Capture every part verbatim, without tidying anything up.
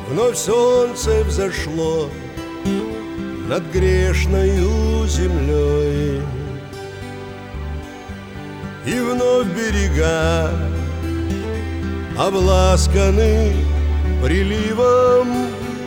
Вновь солнце взошло над грешною землей, и вновь берега обласканы приливом.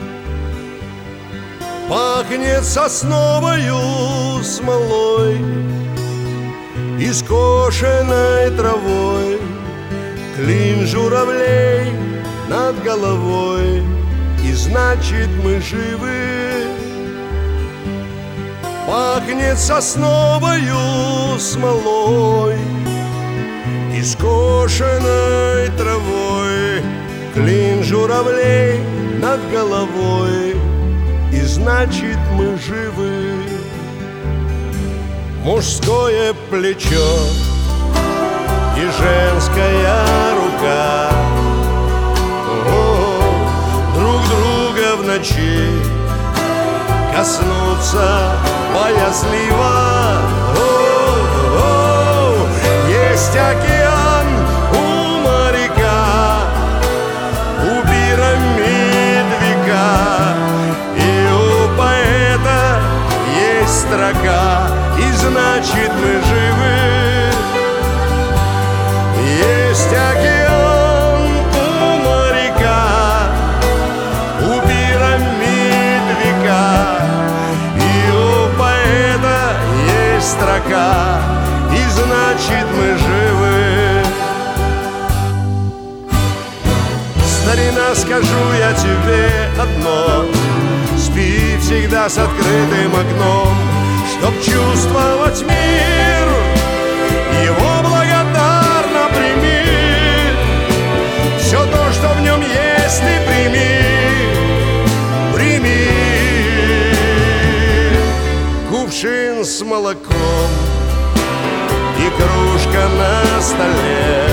Пахнет сосновою смолой и скошенной травой, клин журавлей над головой, и значит мы живы. Пахнет сосновою смолой и скошенной травой, клин журавлей над головой, и значит мы живы. Мужское плечо и женская рука, о, друг друга в ночи коснуться боязливо. О, о, есть океан у моряка, у пирамид века, и у поэта есть строка, и значит мы живы. Есть океан у моряка, у пирамид века, и у поэта есть строка, и значит мы живы. Старина, скажу я тебе одно: спи всегда с открытым окном, чтоб чувствовать мир, его благодарно прими. Все то, что в нем есть, ты прими, прими. Кувшин с молоком и кружка на столе,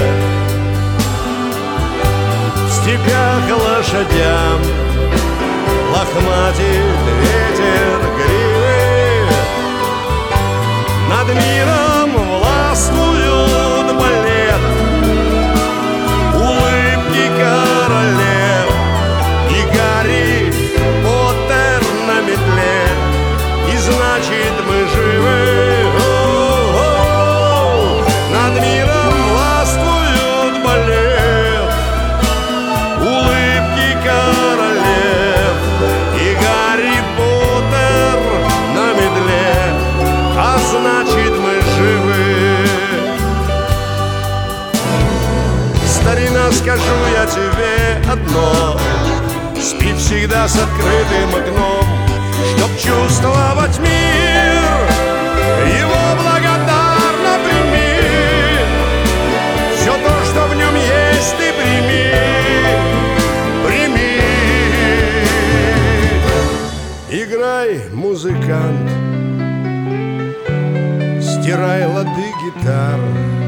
в степях лошадям лохматит ветер гривы, над миром властвуют балет, улыбки королев, и Гарри Поттер на метле, и значит мы живы. О-о-о! Над миром властвуют балет, улыбки королев, и Гарри Поттер на медле, а значит мы живы. Старина, скажу я тебе одно: спи всегда с открытым окном, чтоб чувствовать мир, его благодарно прими. Все то, что в нем есть, ты прими, прими. Играй, музыкант, стирай лады гитар,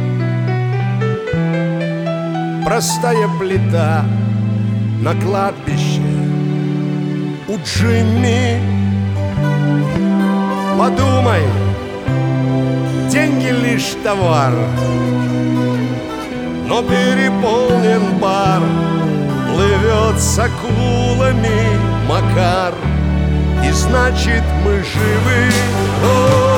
простая плита на кладбище у Джимми. Подумай, деньги лишь товар, но переполнен бар, плывет с акулами Макар, и значит мы живы. О,